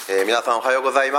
皆さんおはようございます。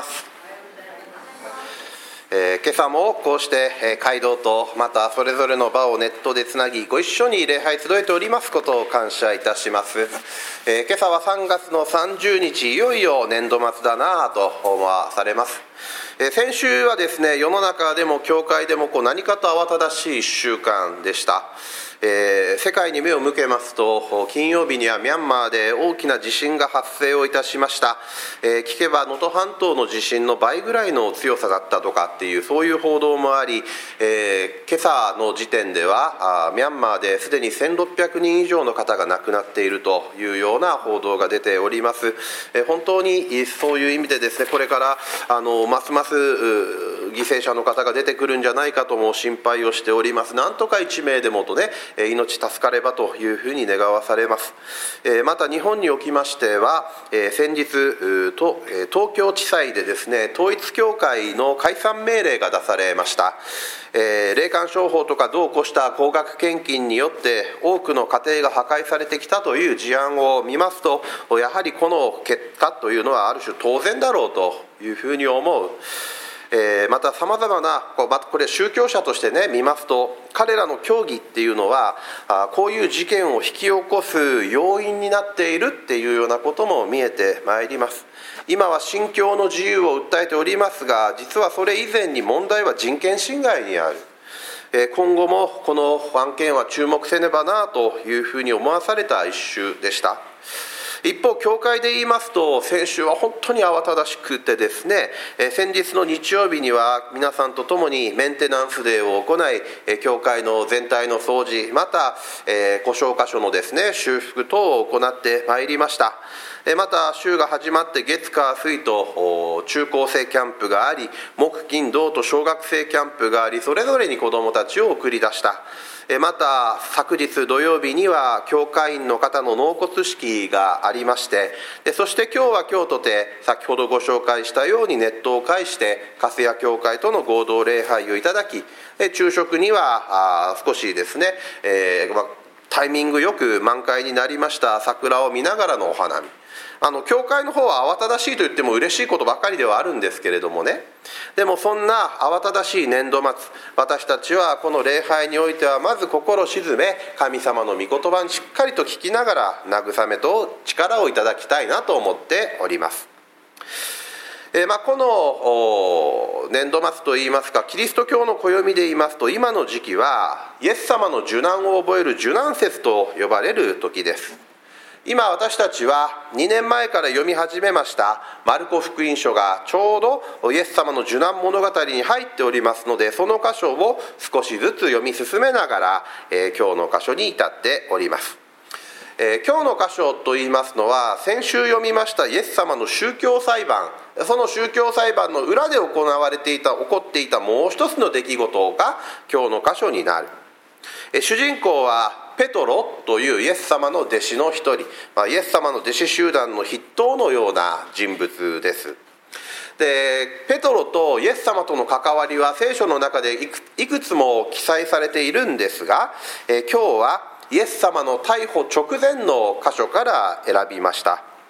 今朝もこうして街道とまたそれぞれの場をネットでつなぎご一緒に礼拝集えておりますことを感謝いたします。今朝は3月の30日、いよいよ年度末だなと思わされます。先週はですね、世の中でも教会でも何かと慌ただしい1週間でした。世界に目を向けますと、金曜日にはミャンマーで大きな地震が発生をいたしました。聞けば能登半島の地震の倍ぐらいの強さだったとかっていう、そういう報道もあり、今朝の時点ではミャンマーですでに1600人以上の方が亡くなっているというような報道が出ております。本当にそういう意味でですね、これからますます犠牲者の方が出てくるんじゃないかとも心配をしております。なんとか1名でもとね、命助かればというふうに願わされます。また日本におきましては、先日東京地裁でですね、統一教会の解散命令が出されました。霊感商法とか度を越した高額献金によって多くの家庭が破壊されてきたという事案を見ますと、やはりこの結果というのはある種当然だろうというふうに思う。またさまざまなこれ宗教者としてね見ますと、彼らの教義っていうのはこういう事件を引き起こす要因になっているっていうようなことも見えてまいります。今は信教の自由を訴えておりますが、実はそれ以前に問題は人権侵害にある。今後もこの案件は注目せねばなというふうに思わされた一週でした。一方、教会で言いますと、先週は本当に慌ただしくてですね、先日の日曜日には皆さんと共にメンテナンスデーを行い、教会の全体の掃除、また故障箇所のですね修復等を行ってまいりました。また週が始まって月火水と中高生キャンプがあり、木金土と小学生キャンプがあり、それぞれに子どもたちを送り出した。また昨日土曜日には教会員の方の納骨式がありまして、そして今日は今日とて先ほどご紹介したようにネットを介して粕谷教会との合同礼拝をいただき、昼食には少しですね、タイミングよく満開になりました桜を見ながらのお花見。教会の方は慌ただしいと言っても嬉しいことばっかりではあるんですけれどもね、でもそんな慌ただしい年度末、私たちはこの礼拝においてはまず心静め、神様の御言葉にしっかりと聞きながら慰めと力をいただきたいなと思っております。この年度末といいますか、キリスト教の暦で言いますと、今の時期はイエス様の受難を覚える受難節と呼ばれる時です。今私たちは2年前から読み始めましたマルコ福音書がちょうどイエス様の受難物語に入っておりますので、その箇所を少しずつ読み進めながら、今日の箇所に至っております。今日の箇所といいますのは、先週読みましたイエス様の宗教裁判、その宗教裁判の裏で起こっていたもう一つの出来事が今日の箇所になる。主人公はペトロというイエス様の弟子の一人、イエス様の弟子集団の筆頭のような人物です。で、ペトロとイエス様との関わりは聖書の中でいくつも記載されているんですが、今日はイエス様の逮捕直前の箇所から選びました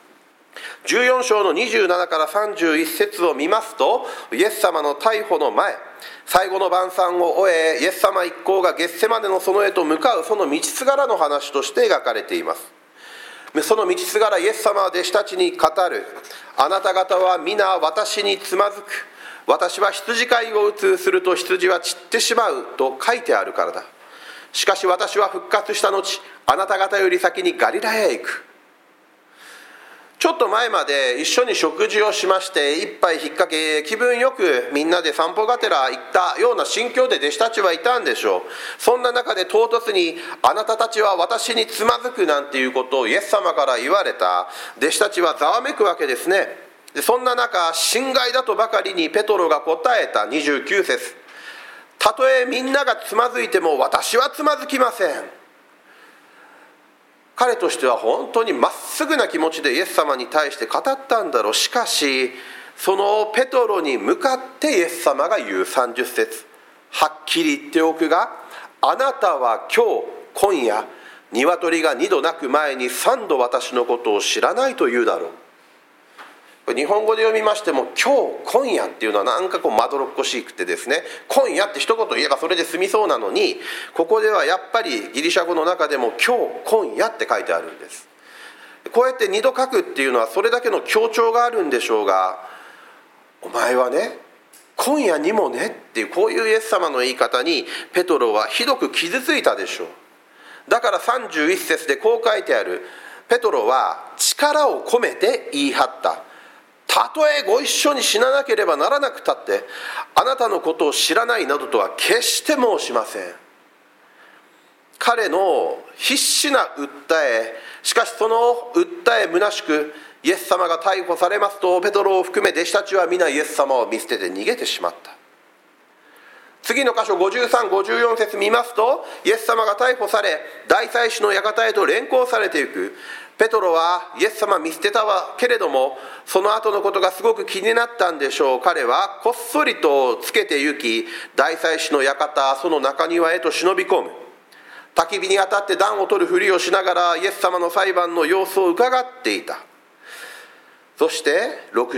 。14章の27から31節を見ますと、イエス様の逮捕の前、最後の晩餐を終え、イエス様一行がゲッセマネの園へと向かうその道すがらの話として描かれています。その道すがらイエス様は弟子たちに語る。あなた方は皆私につまずく。私は羊飼いを打つ、すると羊は散ってしまうと書いてあるからだ。しかし私は復活した後、あなた方より先にガリラヤへ行く。ちょっと前まで一緒に食事をしまして、一杯引っ掛け気分よくみんなで散歩がてら行ったような心境で弟子たちはいたんでしょう。そんな中で唐突にあなたたちは私につまずくなんていうことをイエス様から言われた。弟子たちはざわめくわけですね。でそんな中、心外だとばかりにペトロが答えた29節、たとえみんながつまずいても私はつまずきません。彼としては本当にまっすぐな気持ちでイエス様に対して語ったんだろう。しかしそのペトロに向かってイエス様が言う30節、はっきり言っておくが、あなたは今夜鶏が2度鳴く前に3度私のことを知らないと言うだろう。 日本語で読みましても今日今夜っていうのはなんかまどろっこしくてですね、今夜って一言言えばそれで済みそうなのに、ここではやっぱりギリシャ語の中でも今日今夜って書いてあるんです。こうやって二度書くっていうのはそれだけの強調があるんでしょうが、お前はね今夜にもねっていう、こういうイエス様の言い方にペトロはひどく傷ついたでしょう。だから31節でこう書いてある。ペトロは力を込めて言い張った。たとえご一緒に死ななければならなくたってあなたのことを知らないなどとは決して申しません。彼の必死な訴え、しかしその訴え虚しく、イエス様が逮捕されますとペトロを含め弟子たちは皆イエス様を見捨てて逃げてしまった。次の箇所53、54節見ますと、イエス様が逮捕され大祭司の館へと連行されていく。ペトロはイエス様見捨てたけれども、その後のことがすごく気になったんでしょう。彼はこっそりとつけて行き、大祭司の館、その中庭へと忍び込む。焚き火に当たって暖を取るふりをしながらイエス様の裁判の様子を伺っていた。そして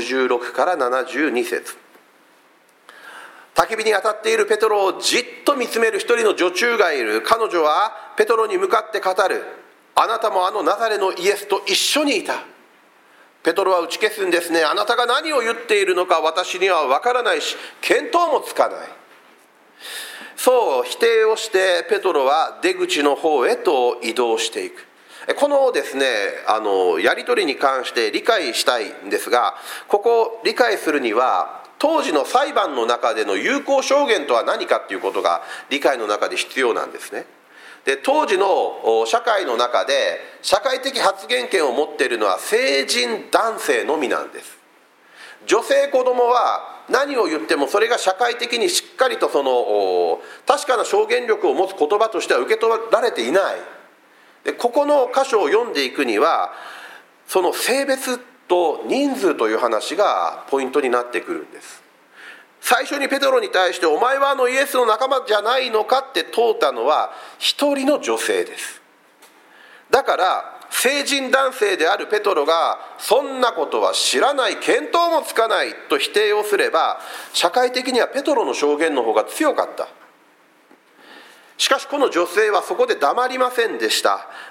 66から72節、焚き火に当たっているペトロをじっと見つめる一人の女中がいる。彼女はペトロに向かって語る。あなたもあのナザレのイエスと一緒にいた。ペトロは打ち消すんですね。あなたが何を言っているのか私には分からないし、見当もつかない。そう否定をしてペトロは出口の方へと移動していく。このですね、やり取りに関して理解したいんですが、ここを理解するには当時の裁判の中での有効証言とは何かっていうことが理解の中で必要なんですね。で、当時の社会の中で社会的発言権を持っているのは成人男性のみなんです。女性子供は何を言ってもそれが社会的にしっかりとその確かな証言力を持つ言葉としては受け取られていない。で、ここの箇所を読んでいくにはその性別と人数という話がポイントになってくるんです。最初にペトロに対してお前はあのイエスの仲間じゃないのかって問うたのは一人の女性です。だから成人男性であるペトロがそんなことは知らない、見当もつかないと否定をすれば、社会的にはペトロの証言の方が強かった。しかしこの女性はそこで黙りませんでした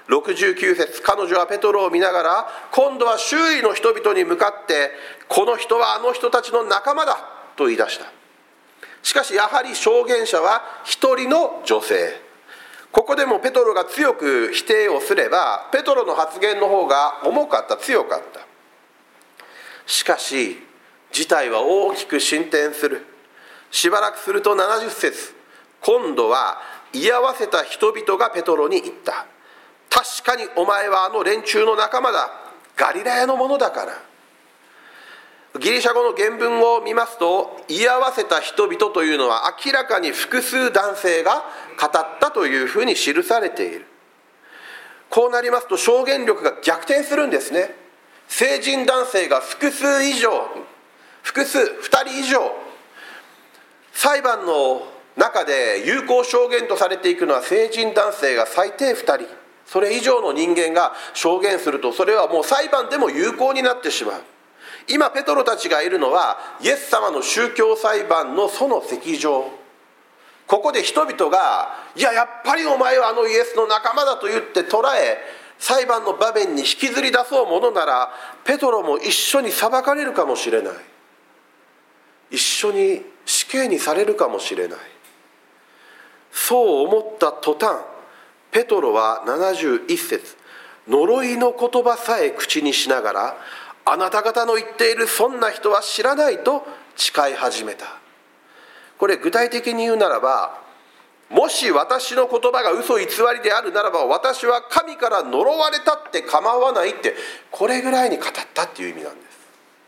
。69節、彼女はペトロを見ながら今度は周囲の人々に向かって、この人はあの人たちの仲間だと言い出した。しかしやはり証言者は一人の女性。ここでもペトロが強く否定をすればペトロの発言の方が重かった、強かった。しかし事態は大きく進展する。しばらくすると70節、今度は居合わせた人々がペトロに言った。確かにお前はあの連中の仲間だ。ガリラヤのものだから。ギリシャ語の原文を見ますと、居合わせた人々というのは明らかに複数男性が語ったというふうに記されている。こうなりますと証言力が逆転するんですね。成人男性が複数以上、2人以上、裁判の中で有効証言とされていくのは成人男性が最低2人、それ以上の人間が証言するとそれはもう裁判でも有効になってしまう。今ペトロたちがいるのはイエス様の宗教裁判のその席上。ここで人々がやっぱりお前はあのイエスの仲間だと言って捉え、裁判の場面に引きずり出そうものならペトロも一緒に裁かれるかもしれない。一緒に死刑にされるかもしれない。そう思った途端、ペトロは71節、呪いの言葉さえ口にしながら、あなた方の言っているそんな人は知らないと誓い始めた。これ具体的に言うならば、もし私の言葉が嘘偽りであるならば私は神から呪われたって構わないって、これぐらいに語ったっていう意味なんです。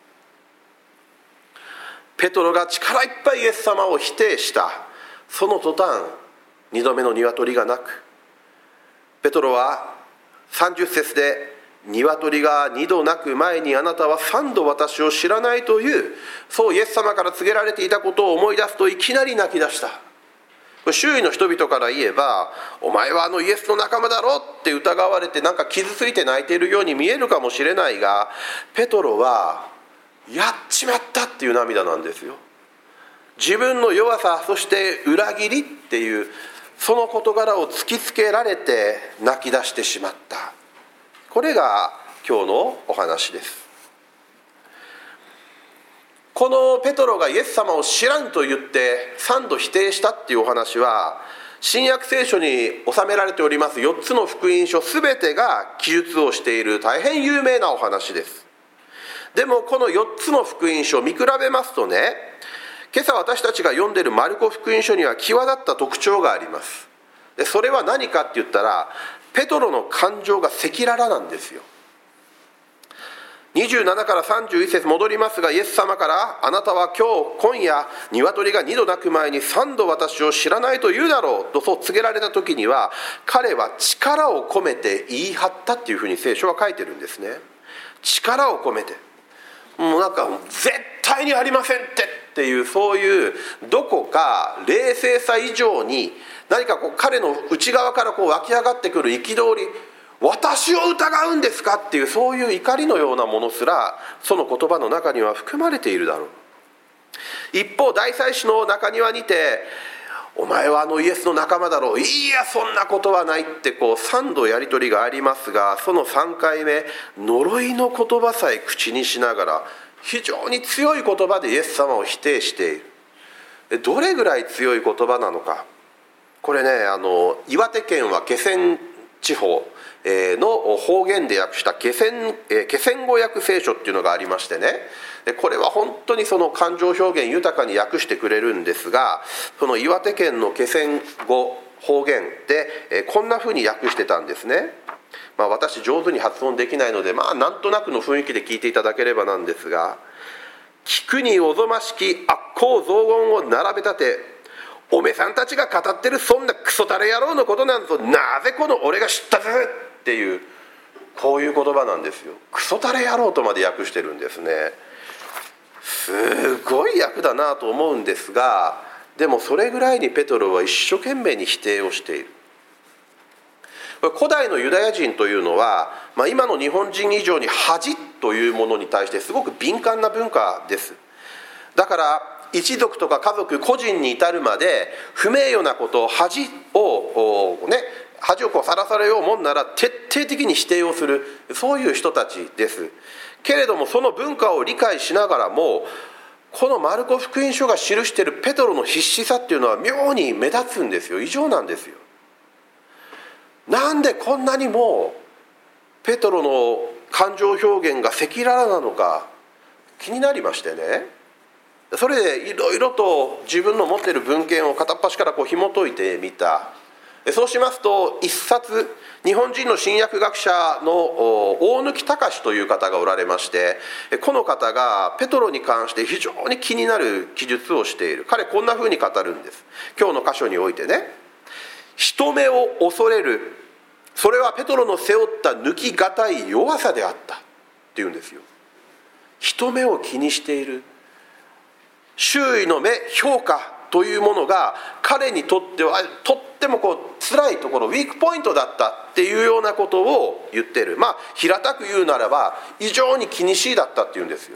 ペトロが力いっぱいイエス様を否定したその途端、2度目の鶏が鳴く。ペトロは30節で、鶏が2度鳴く前にあなたは3度私を知らないという、そうイエス様から告げられていたことを思い出すといきなり泣き出した。周囲の人々から言えば、お前はあのイエスの仲間だろって疑われてなんか傷ついて泣いているように見えるかもしれないが、ペトロはやっちまったっていう涙なんですよ。自分の弱さ、そして裏切りっていうその事柄を突きつけられて泣き出してしまった。これが今日のお話です。このペトロがイエス様を知らんと言って3度否定したっていうお話は、新約聖書に収められております4つの福音書すべてが記述をしている大変有名なお話です。でもこの4つの福音書を見比べますとね、今朝私たちが読んでいるマルコ福音書には際立った特徴があります。でそれは何かって言ったら、ペトロの感情が赤裸々なんですよ。27から31節戻りますが、イエス様から、あなたは今夜鶏が2度鳴く前に3度私を知らないと言うだろうとそう告げられた時には、彼は力を込めて言い張ったっていうふうに聖書は書いてるんですね。力を込めて、もうなんか絶対にありませんっていう、そういうどこか冷静さ以上に何か彼の内側から湧き上がってくる憤り、私を疑うんですかっていう、そういう怒りのようなものすらその言葉の中には含まれているだろう。一方、大祭司の中庭にて、お前はイエスの仲間だろう、いやそんなことはないって3度やり取りがありますが、その3回目、呪いの言葉さえ口にしながら非常に強い言葉でイエス様を否定している。どれぐらい強い言葉なのか、これね、岩手県は気仙地方の方言で訳した気仙語訳聖書っていうのがありましてね、これは本当にその感情表現豊かに訳してくれるんですが、その岩手県の気仙語方言でこんなふうに訳してたんですね。私上手に発音できないので、なんとなくの雰囲気で聞いていただければなんですが、聞くにおぞましき悪行雑言を並べ立て、おめさんたちが語ってるそんなクソタレ野郎のことなんぞ、なぜこの俺が知ったぜっていう、こういう言葉なんですよ。クソタレ野郎とまで訳してるんですね。すごい訳だなと思うんですが、でもそれぐらいにペトロは一生懸命に否定をしている。古代のユダヤ人というのは、今の日本人以上に恥というものに対してすごく敏感な文化です。だから一族とか家族個人に至るまで不名誉なこと、恥をさらされようもんなら徹底的に否定をする、そういう人たちです。けれどもその文化を理解しながらも、このマルコ福音書が記しているペトロの必死さっていうのは妙に目立つんですよ。異常なんですよ。なんでこんなにもペトロの感情表現が赤裸々なのか気になりましてね、それでいろいろと自分の持っている文献を片っ端から紐解いてみた。そうしますと、一冊日本人の新約学者の大貫隆という方がおられまして、この方がペトロに関して非常に気になる記述をしている。彼こんなふうに語るんです。今日の箇所においてね、人目を恐れる、それはペトロの背負った抜きがたい弱さであったっていうんですよ。人目を気にしている、周囲の目、評価というものが彼にとってはとっても辛いところ、ウィークポイントだったっていうようなことを言ってる。平たく言うならば異常に気にしいだったっていうんですよ。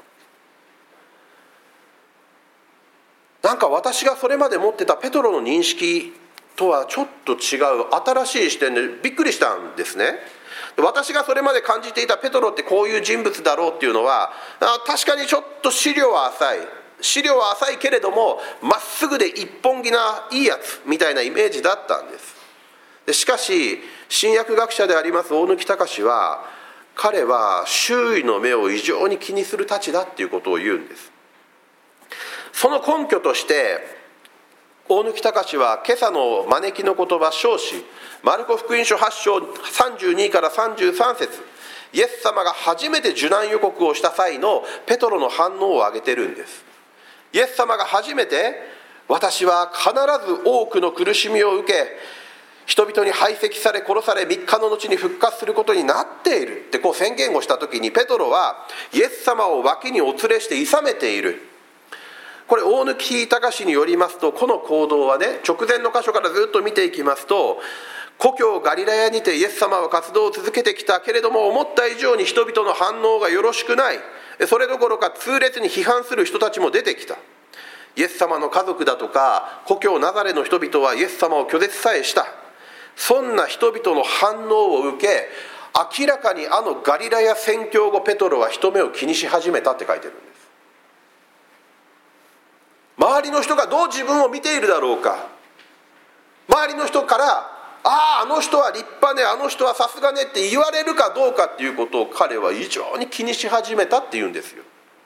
なんか私がそれまで持ってたペトロの認識とはちょっと違う新しい視点でびっくりしたんですね。私がそれまで感じていたペトロってこういう人物だろうっていうのは、確かにちょっと資料は浅いけれどもまっすぐで一本気ないいやつみたいなイメージだったんです。しかし新約学者であります大貫隆は、彼は周囲の目を異常に気にするたちだっていうことを言うんです。その根拠として大貫隆は今朝の招きの言葉証子マルコ福音書8章32から33節、イエス様が初めて受難予告をした際のペトロの反応を挙げてるんです。イエス様が初めて、私は必ず多くの苦しみを受け、人々に排斥され殺され3日の後に復活することになっているって宣言をした時に、ペトロはイエス様を脇にお連れして諌めている。これ大貫隆によりますと、この行動はね、直前の箇所からずっと見ていきますと、故郷ガリラヤにてイエス様は活動を続けてきたけれども、思った以上に人々の反応がよろしくない、 それどころか痛烈に批判する人たちも出てきた。イエス様の家族だとか故郷ナザレの人々はイエス様を拒絶さえした。そんな人々の反応を受け、明らかにあのガリラヤ宣教後ペトロは人目を気にし始めたって書いてるんです。周りの人がどう自分を見ているだろうか、周りの人からあの人は立派ね、あの人はさすがねって言われるかどうかっていうことを彼は非常に気にし始めたっていうんですよ。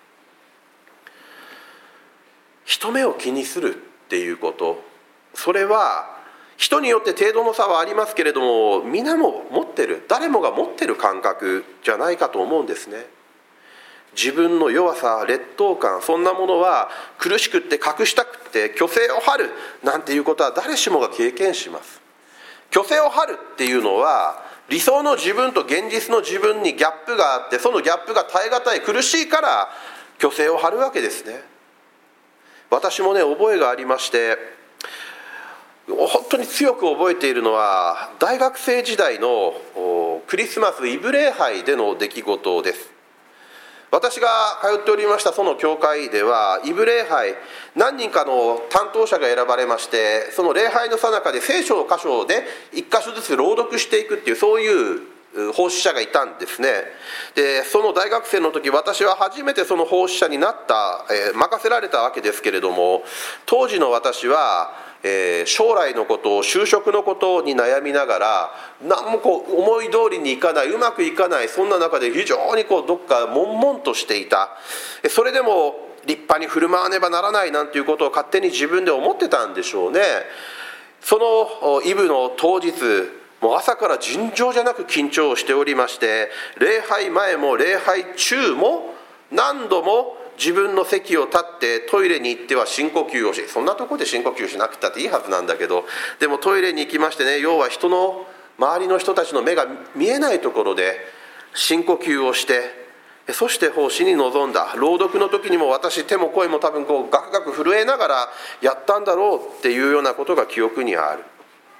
人目を気にするっていうこと、それは人によって程度の差はありますけれども、皆も持ってる、誰もが持ってる感覚じゃないかと思うんですね。自分の弱さ、劣等感、そんなものは苦しくって隠したくって虚勢を張るなんていうことは誰しもが経験します。虚勢を張るっていうのは理想の自分と現実の自分にギャップがあって、そのギャップが耐え難い、苦しいから虚勢を張るわけですね。私もね、覚えがありまして、本当に強く覚えているのは大学生時代のクリスマスイブ礼拝での出来事です。私が通っておりましたその教会では、イブ礼拝何人かの担当者が選ばれまして、その礼拝の最中で聖書の箇所をね一箇所ずつ朗読していくっていう、そういう奉仕者がいたんですね。でその大学生の時、私は初めてその奉仕者になった、任せられたわけですけれども、当時の私は将来のこと、就職のことに悩みながら、何も思い通りにいかない、うまくいかない、そんな中で非常にどっか悶々としていた。それでも立派に振る舞わねばならないなんていうことを勝手に自分で思ってたんでしょうね。そのイブの当日、もう朝から尋常じゃなく緊張しておりまして、礼拝前も礼拝中も何度も自分の席を立ってトイレに行っては深呼吸をし、そんなところで深呼吸しなくたっていいはずなんだけど、でもトイレに行きましてね、要は人の周りの人たちの目が見えないところで深呼吸をして、そして奉仕に臨んだ。朗読の時にも私、手も声も多分ガクガク震えながらやったんだろうっていうようなことが記憶にある。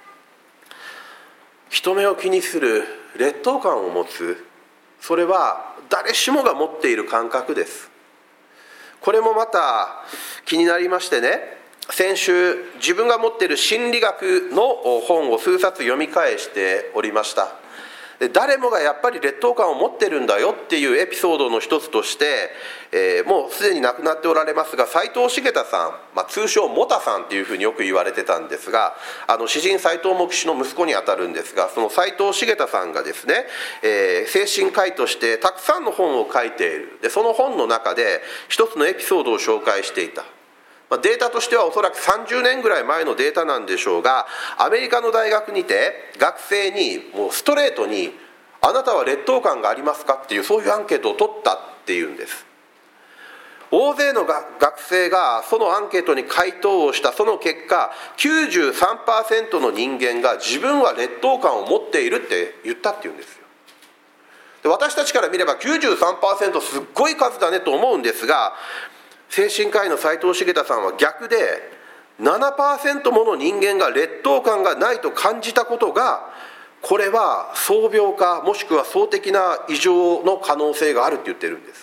人目を気にする、劣等感を持つ、それは誰しもが持っている感覚です。これもまた気になりましてね、先週自分が持っている心理学の本を数冊読み返しておりました。誰もがやっぱり劣等感を持ってるんだよっていうエピソードの一つとして、もうすでに亡くなっておられますが斉藤茂太さん、通称モタさんっていうふうによく言われてたんですが、詩人斉藤黙氏の息子にあたるんですが、その斉藤茂太さんがですね、精神科医としてたくさんの本を書いている。でその本の中で一つのエピソードを紹介していた。データとしてはおそらく30年ぐらい前のデータなんでしょうが、アメリカの大学にて学生にもうストレートに「あなたは劣等感がありますか?」っていう、そういうアンケートを取ったっていうんです。大勢の学生がそのアンケートに回答をした。その結果 93% の人間が自分は劣等感を持っているって言ったっていうんですよ。で私たちから見れば 93% すっごい数だねと思うんですが、精神科医の斉藤茂太さんは逆で 7% もの人間が劣等感がないと感じたことが、これは躁病かもしくは相的な異常の可能性があるって言ってるんです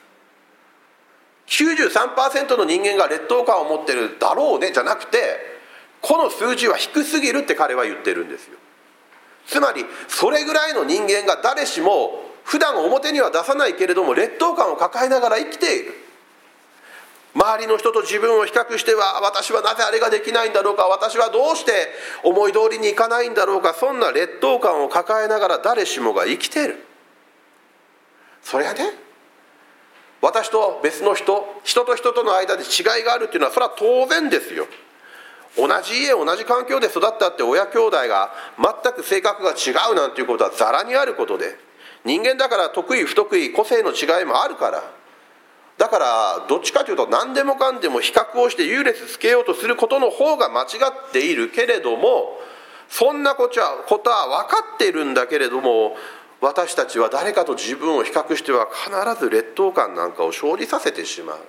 。93% の人間が劣等感を持ってるだろうねじゃなくて、この数字は低すぎるって彼は言ってるんですよ。つまりそれぐらいの人間が誰しも普段表には出さないけれども劣等感を抱えながら生きている。周りの人と自分を比較しては、私はなぜあれができないんだろうか、私はどうして思い通りにいかないんだろうか、そんな劣等感を抱えながら誰しもが生きている。それはね、私と別の人と人との間で違いがあるっていうのはそれは当然ですよ。同じ家同じ環境で育ったって親兄弟が全く性格が違うなんていうことはざらにあることで、人間だから得意不得意個性の違いもあるから、だからどっちかというと何でもかんでも比較をして優劣つけようとすることの方が間違っているけれども、そんなことは分かっているんだけれども、私たちは誰かと自分を比較しては必ず劣等感なんかを生じさせてしまう。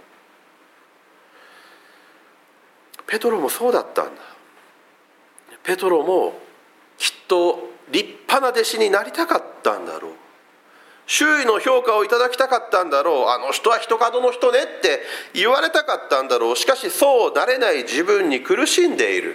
ペトロもそうだったんだ。ペトロもきっと立派な弟子になりたかったんだろう。 周囲の評価をいただきたかったんだろう。あの人は人角の人ねって言われたかったんだろう。しかしそうなれない自分に苦しんでいる。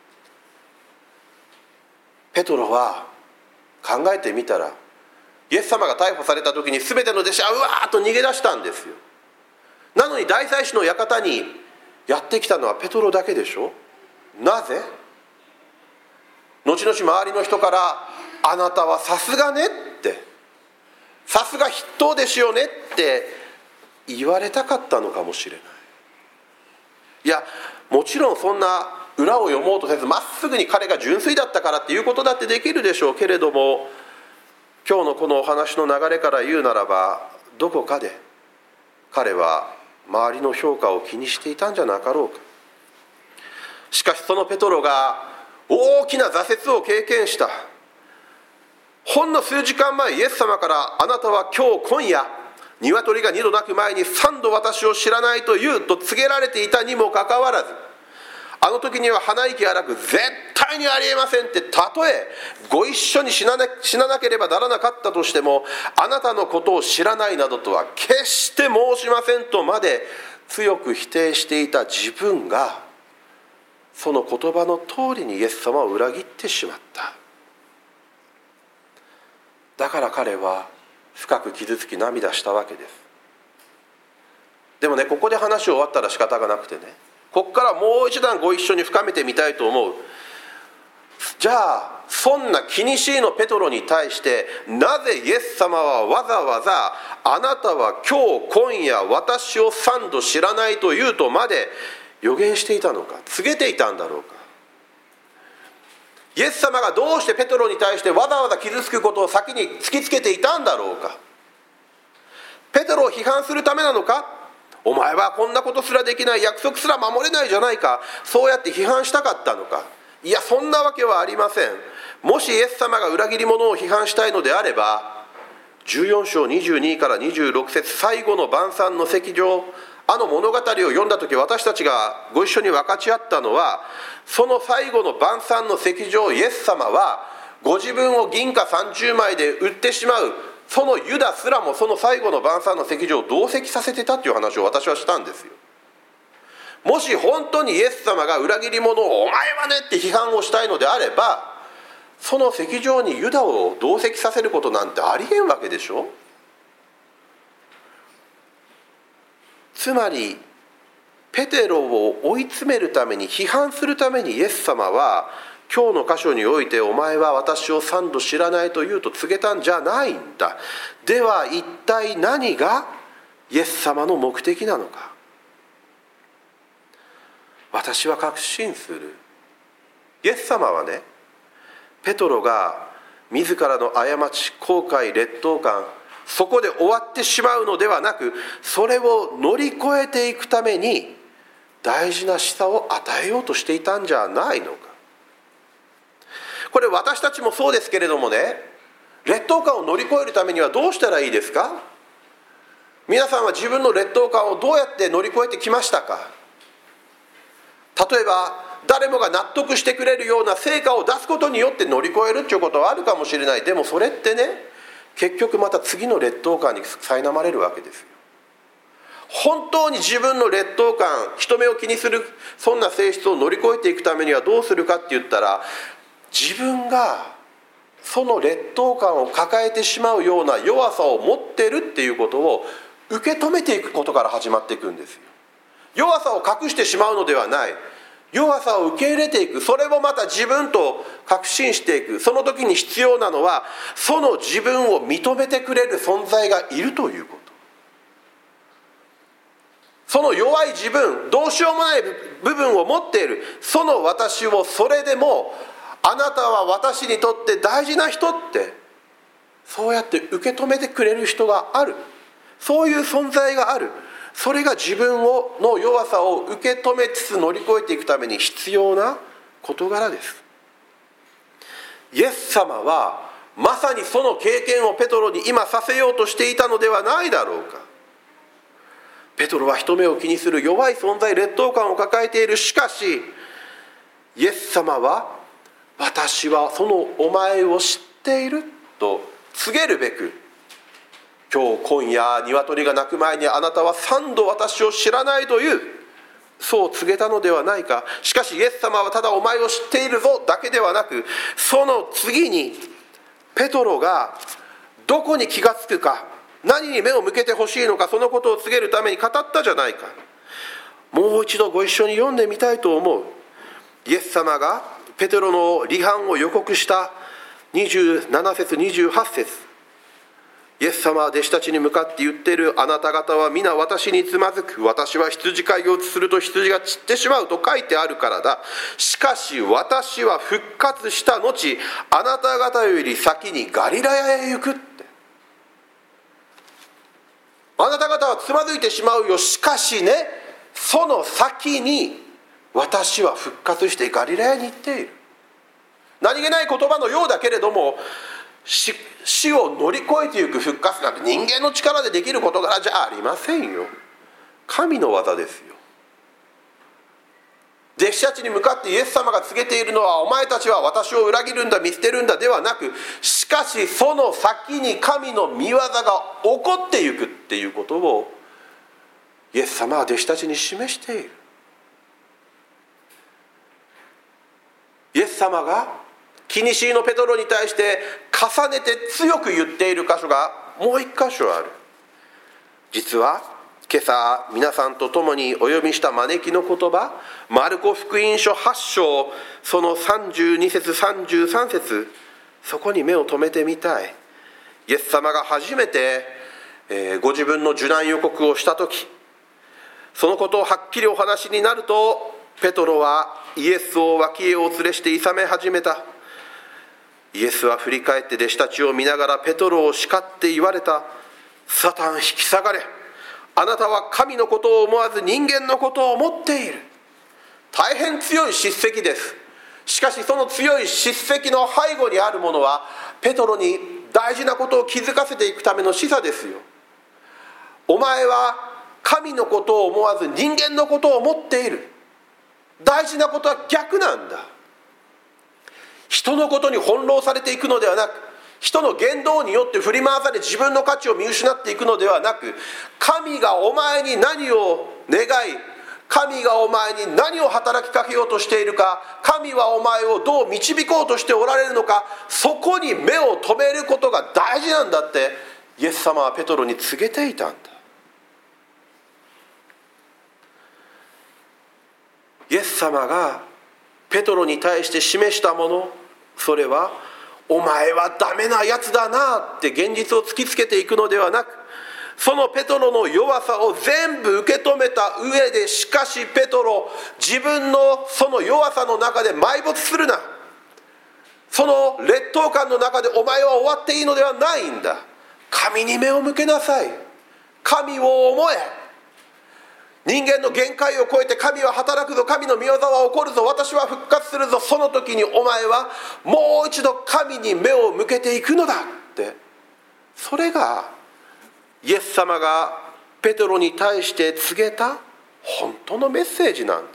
ペトロは考えてみたら、イエス様が逮捕された時に全ての弟子はうわーっと逃げ出したんですよ。なのに大祭司の館にやってきたのはペトロだけでしょ。なぜ？後々周りの人からあなたはさすがねって、さすが筆頭弟子よねって言われたかったのかもしれない。いや、もちろんそんな裏を読もうとせずまっすぐに彼が純粋だったからっていうことだってできるでしょうけれども、今日のこのお話の流れから言うならば、どこかで彼は周りの評価を気にしていたんじゃなかろうか。しかしそのペトロが大きな挫折を経験した。ほんの数時間前、イエス様からあなたは今夜鶏が2度鳴く前に3度私を知らないと言うと告げられていたにもかかわらず、あの時には鼻息荒く絶対にありえませんって、たとえご一緒に死ななければならなかったとしても、あなたのことを知らないなどとは決して申しませんとまで強く否定していた自分が、その言葉の通りにイエス様を裏切ってしまった。だから彼は深く傷つき涙したわけです。でもね、ここで話終わったら仕方がなくてね、ここからもう一段ご一緒に深めてみたいと思う。じゃあそんな気にしいのペトロに対して、なぜイエス様はわざわざあなたは今夜私を3度知らないと言うとまで予言していたのか、告げていたんだろうか。イエス様がどうしてペトロに対してわざわざ傷つくことを先に突きつけていたんだろうか。ペトロを批判するためなのか。お前はこんなことすらできない、約束すら守れないじゃないか、そうやって批判したかったのか。いや、そんなわけはありません。もしイエス様が裏切り者を批判したいのであれば、14章22から26節、最後の晩餐の席上、あの物語を読んだ時、私たちがご一緒に分かち合ったのは、その最後の晩餐の席上、イエス様はご自分を銀貨30枚で売ってしまう、そのユダすらもその最後の晩餐の席上を同席させてたという話を私はしたんですよ。もし本当にイエス様が裏切り者をお前はねって批判をしたいのであれば、その席上にユダを同席させることなんてありえんわけでしょ。つまりペテロを追い詰めるために、批判するためにイエス様は今日の箇所において、お前は私を3度知らないと言うと告げたんじゃないんだ。では一体何がイエス様の目的なのか。私は確信する。イエス様はね、ペトロが自らの過ち、後悔、劣等感、そこで終わってしまうのではなく、それを乗り越えていくために大事な示唆を与えようとしていたんじゃないのか。これ私たちもそうですけれどもね、劣等感を乗り越えるためにはどうしたらいいですか。皆さんは自分の劣等感をどうやって乗り越えてきましたか。例えば誰もが納得してくれるような成果を出すことによって乗り越えるっていうことはあるかもしれない。でもそれってね、結局また次の劣等感に苛まれるわけですよ。本当に自分の劣等感、人目を気にするそんな性質を乗り越えていくためにはどうするかって言ったら、自分がその劣等感を抱えてしまうような弱さを持っているっていうことを受け止めていくことから始まっていくんですよ。弱さを隠してしまうのではない。弱さを受け入れていく。それもまた自分と確信していく。その時に必要なのは、その自分を認めてくれる存在がいるということ。その弱い自分、どうしようもない部分を持っているその私を、それでもあなたは私にとって大事な人って、そうやって受け止めてくれる人がある。そういう存在がある。それが自分の弱さを受け止めつつ乗り越えていくために必要な事柄です。イエス様はまさにその経験をペトロに今させようとしていたのではないだろうか。ペトロは人目を気にする弱い存在、劣等感を抱えている。しかしイエス様は、私はそのお前を知っていると告げるべく、 今夜鶏が鳴く前にあなたは3度私を知らないという、そう告げたのではないか。しかしイエス様はただお前を知っているぞだけではなく、その次にペトロがどこに気がつくか、何に目を向けてほしいのか、そのことを告げるために語ったじゃないか。もう一度ご一緒に読んでみたいと思う。イエス様がペテロの離反を予告した27節28節、イエス様は弟子たちに向かって言っている。あなた方は皆私につまずく。私は羊飼いをすると羊が散ってしまうと書いてあるからだ。しかし私は復活した後、あなた方より先にガリラヤへ行くって。あなた方はつまずいてしまうよ。しかしね、その先に私は復活してガリラヤに行っている。何気ない言葉のようだけれども、死を乗り越えていく復活なんて人間の力でできる事柄じゃありませんよ。神の技ですよ。弟子たちに向かってイエス様が告げているのは、お前たちは私を裏切るんだ、見捨てるんだではなく、しかしその先に神の御業が起こっていくっていうことをイエス様は弟子たちに示している。イエス様がキニシーのペトロに対して重ねて強く言っている箇所がもう一箇所ある。実は今朝皆さんと共にお読みした招きの言葉、マルコ福音書8章その32節33節、そこに目を留めてみたい。イエス様が初めて、ご自分の受難予告をしたとき、そのことをはっきりお話になると、ペトロはイエスを脇へお連れしていさめ始めた。イエスは振り返って弟子たちを見ながらペトロを叱って言われた。サタン引き下がれ。あなたは神のことを思わず人間のことを思っている。大変強い叱責です。しかしその強い叱責の背後にあるものは、ペトロに大事なことを気づかせていくための示唆ですよ。お前は神のことを思わず人間のことを思っている。大事なことは逆なんだ。人のことに翻弄されていくのではなく、人の言動によって振り回され自分の価値を見失っていくのではなく、神がお前に何を願い、神がお前に何を働きかけようとしているか、神はお前をどう導こうとしておられるのか、そこに目を留めることが大事なんだってイエス様はペトロに告げていたんだ。イエス様がペトロに対して示したもの、それはお前はダメなやつだなって現実を突きつけていくのではなく、そのペトロの弱さを全部受け止めた上で、しかしペトロ、自分のその弱さの中で埋没するな。その劣等感の中でお前は終わっていいのではないんだ。神に目を向けなさい。神を思え。人間の限界を超えて神は働くぞ、神の御業は起こるぞ、私は復活するぞ。その時にお前はもう一度神に目を向けていくのだって、それがイエス様がペテロに対して告げた本当のメッセージなんだ。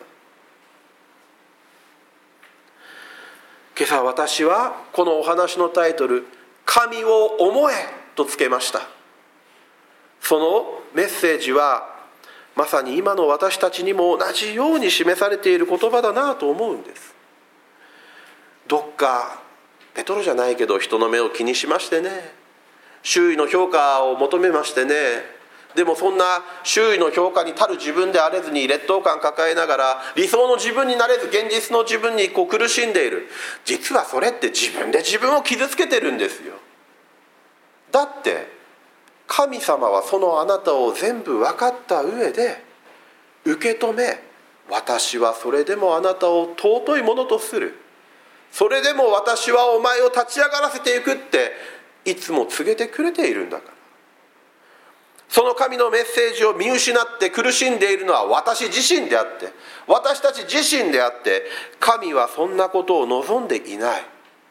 今朝私はこのお話のタイトル、神を思えとつけました。そのメッセージはまさに今の私たちにも同じように示されている言葉だなと思うんです。どっかペトロじゃないけど人の目を気にしましてね、周囲の評価を求めましてね、でもそんな周囲の評価に足る自分であれずに劣等感抱えながら理想の自分になれず現実の自分に苦しんでいる。実はそれって自分で自分を傷つけてるんですよ。だって神様はそのあなたを全部分かった上で受け止め、私はそれでもあなたを尊いものとする、それでも私はお前を立ち上がらせていくっていつも告げてくれているんだから。その神のメッセージを見失って苦しんでいるのは私自身であって、私たち自身であって、神はそんなことを望んでいない。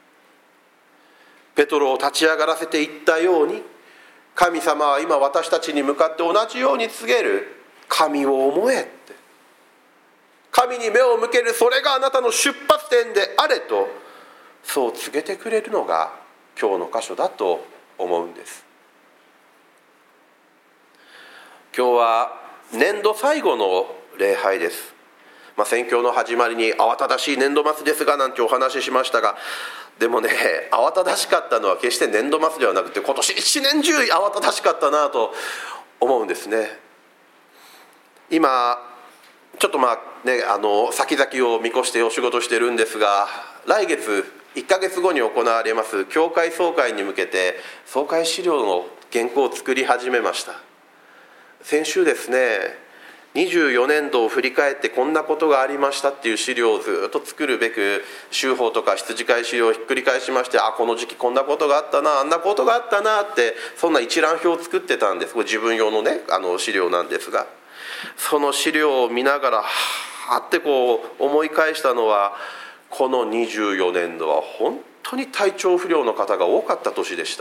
ペトロを立ち上がらせていったように、神様は今私たちに向かって同じように告げる。神を思えって、神に目を向ける、それがあなたの出発点であれと、そう告げてくれるのが今日の箇所だと思うんです。 今日は年度最後の礼拝です。宣教の始まりに慌ただしい年度末ですがなんてお話ししましたが、でもね、慌ただしかったのは決して年度末ではなくて今年一年中慌ただしかったなと思うんですね。今ちょっと先々を見越してお仕事してるんですが、来月1ヶ月後に行われます教会総会に向けて総会資料の原稿を作り始めました。先週ですね、24年度を振り返ってこんなことがありましたっていう資料をずっと作るべく週報とか羊飼い資料をひっくり返しまして、この時期こんなことがあったな、あんなことがあったなって、そんな一覧表を作ってたんです。これ自分用のね資料なんですが、その資料を見ながらはーって思い返したのは、この24年度は本当に体調不良の方が多かった年でした。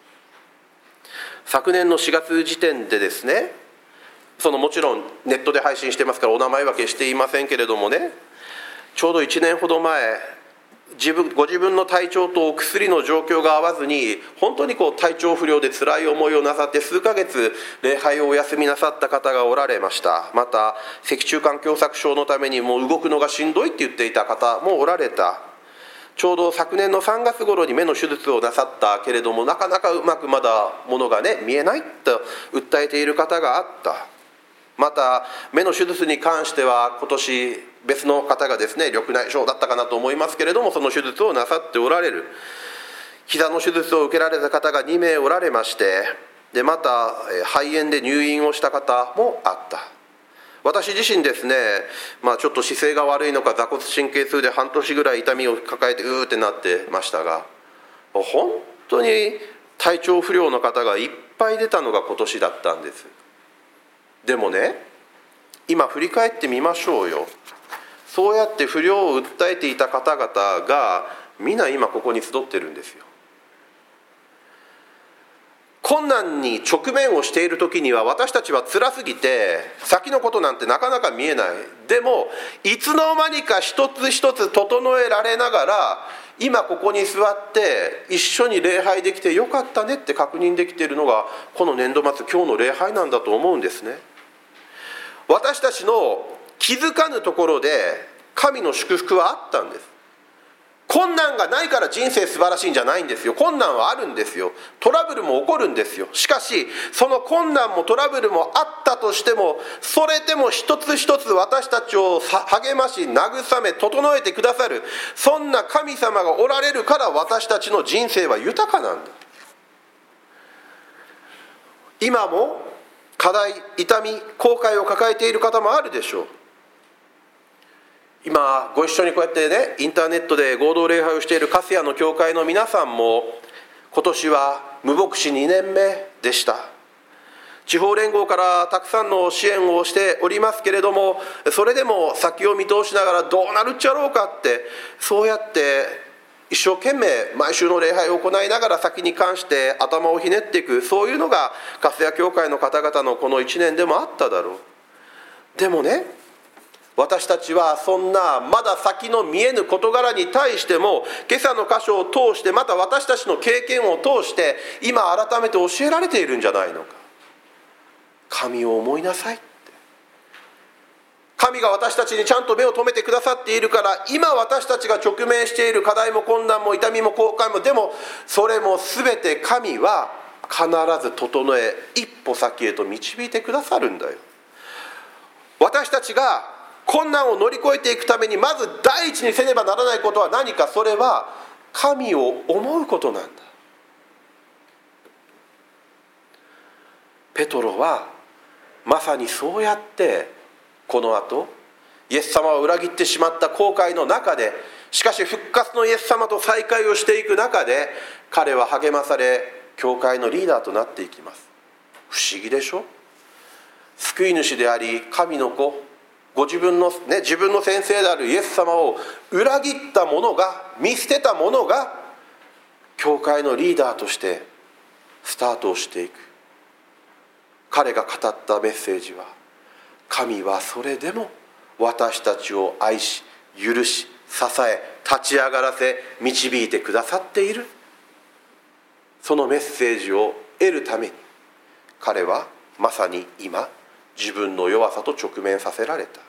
昨年の4月時点でですね、もちろんネットで配信してますからお名前は決して言いませんけれどもね、ちょうど1年ほど前、ご自分の体調とお薬の状況が合わずに本当に体調不良で辛い思いをなさって数ヶ月礼拝をお休みなさった方がおられました。また脊柱管狭窄症のためにもう動くのがしんどいって言っていた方もおられた。ちょうど昨年の3月頃に目の手術をなさったけれども、なかなかうまくまだものが見えないと訴えている方があった。また目の手術に関しては今年別の方がですね、緑内障だったかなと思いますけれども、その手術をなさっておられる。膝の手術を受けられた方が2名おられまして、でまた肺炎で入院をした方もあった。私自身ですね、ちょっと姿勢が悪いのか座骨神経痛で半年ぐらい痛みを抱えてってなってましたが、本当に体調不良の方がいっぱい出たのが今年だったんです。でもね、今振り返ってみましょうよ。そうやって不良を訴えていた方々が皆今ここに集ってるんですよ。困難に直面をしている時には私たちは辛すぎて先のことなんてなかなか見えない。でもいつの間にか一つ一つ整えられながら、今ここに座って一緒に礼拝できてよかったねって確認できているのがこの年度末今日の礼拝なんだと思うんですね。私たちの気づかぬところで神の祝福はあったんです。困難がないから人生素晴らしいんじゃないんですよ。困難はあるんですよ。トラブルも起こるんですよ。しかしその困難もトラブルもあったとしても、それでも一つ一つ私たちを励まし慰め整えてくださる、そんな神様がおられるから私たちの人生は豊かなんだ。今も課題、痛み、後悔を抱えている方もあるでしょう。今ご一緒にこうやってね、インターネットで合同礼拝をしている粕谷の教会の皆さんも今年は無牧師2年目でした。地方連合からたくさんの支援をしておりますけれども、それでも先を見通しながらどうなるっちゃろうかって、そうやって一生懸命毎週の礼拝を行いながら先に関して頭をひねっていく、そういうのが粕谷教会の方々のこの1年でもあっただろう。でもね、私たちはそんなまだ先の見えぬ事柄に対しても今朝の箇所を通して、また私たちの経験を通して今改めて教えられているんじゃないのか。神を思いなさいって。神が私たちにちゃんと目を留めてくださっているから、今私たちが直面している課題も困難も痛みも後悔も、でもそれも全て神は必ず整え、一歩先へと導いてくださるんだよ。私たちが困難を乗り越えていくためにまず第一にせねばならないことは何か。それは神を思うことなんだ。ペトロはまさにそうやってこの後イエス様を裏切ってしまった後悔の中で、しかし復活のイエス様と再会をしていく中で彼は励まされ、教会のリーダーとなっていきます。不思議でしょ。救い主であり神の子、自分の先生であるイエス様を裏切った者が、見捨てた者が教会のリーダーとしてスタートをしていく。彼が語ったメッセージは、神はそれでも私たちを愛し許し支え立ち上がらせ導いてくださっている。そのメッセージを得るために彼はまさに今自分の弱さと直面させられた。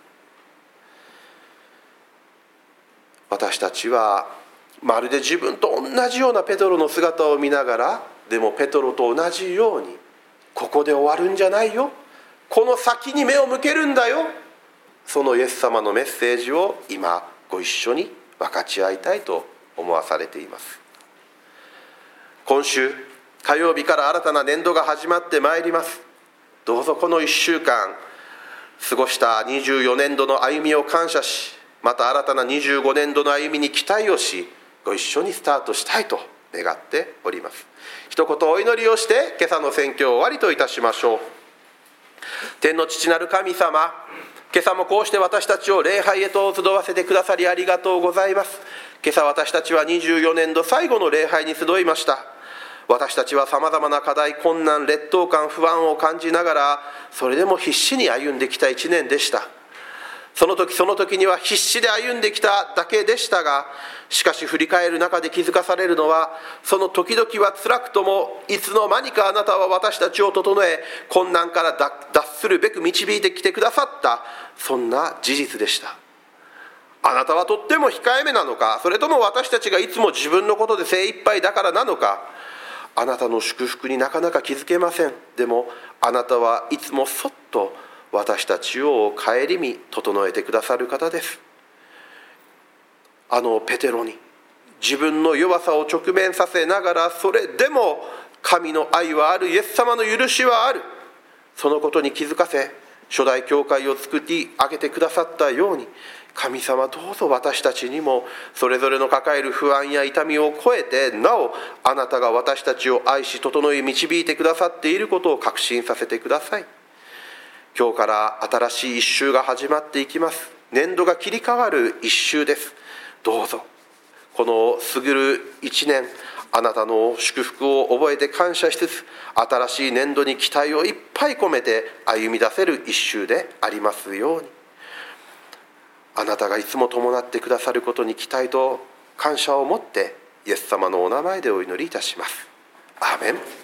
私たちはまるで自分と同じようなペトロの姿を見ながら、でもペトロと同じように、ここで終わるんじゃないよ、この先に目を向けるんだよ、そのイエス様のメッセージを今ご一緒に分かち合いたいと思わされています。今週火曜日から新たな年度が始まってまいります。どうぞこの1週間過ごした24年度の歩みを感謝し、また新たな25年度の歩みに期待をし、ご一緒にスタートしたいと願っております。一言お祈りをして今朝の宣教を終わりといたしましょう。天の父なる神様、今朝もこうして私たちを礼拝へと集わせてくださりありがとうございます。今朝私たちは24年度最後の礼拝に集いました。私たちはさまざまな課題、困難、劣等感、不安を感じながら、それでも必死に歩んできた1年でした。その時その時には必死で歩んできただけでしたが、しかし振り返る中で気づかされるのは、その時々は辛くともいつの間にかあなたは私たちを整え、困難から脱するべく導いてきてくださった、そんな事実でした。あなたはとっても控えめなのか、それとも私たちがいつも自分のことで精一杯だからなのか、あなたの祝福になかなか気づけません。でもあなたはいつもそっと私たちを顧み整えてくださる方です。あのペテロに自分の弱さを直面させながら、それでも神の愛はある、イエス様の許しはある、そのことに気づかせ、初代教会を作り上げてくださったように、神様どうぞ私たちにもそれぞれの抱える不安や痛みを超えて、なおあなたが私たちを愛し整え導いてくださっていることを確信させてください。今日から新しい一週が始まっていきます。年度が切り替わる一週です。どうぞこの過ぎる一年、あなたの祝福を覚えて感謝しつつ、新しい年度に期待をいっぱい込めて歩み出せる一週でありますように。あなたがいつも伴ってくださることに期待と感謝を持って、イエス様のお名前でお祈りいたします。アーメン。